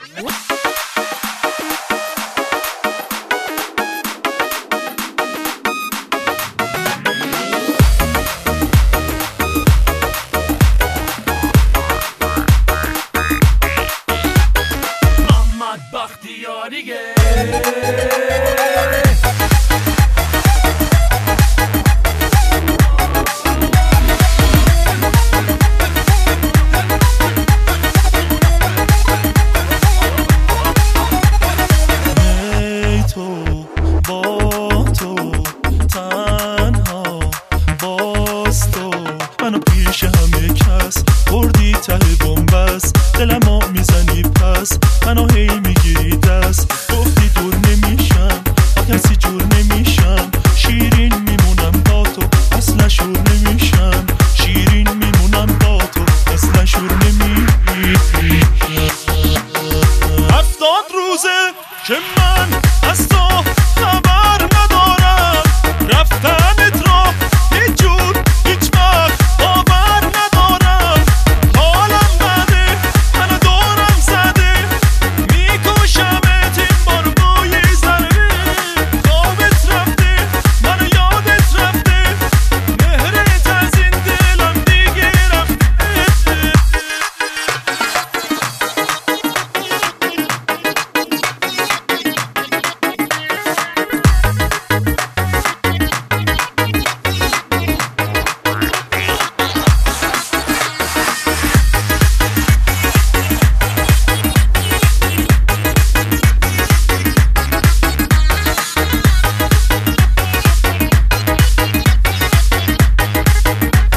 منو پیش همه کس بردی ته بنبست دلمو میزنی پس منو هی میگیری دست گفتی دور نمیشم با کسی جور نمیشم شیرین میمونم با تو اصلا شور نمیشم شیرین میمونم با تو اصلا شور نمیشم 70 روزه که من از تو خبر ندارم رفتنت رو هیچ جور هیچ وقت باور ندارم حالم بده منو دورم زده میکشمت این بار بوی زده خوابت رفته منو یادت رفته مهرت از این دلم دیگه رفته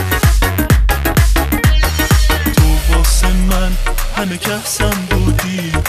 همه کسم بودی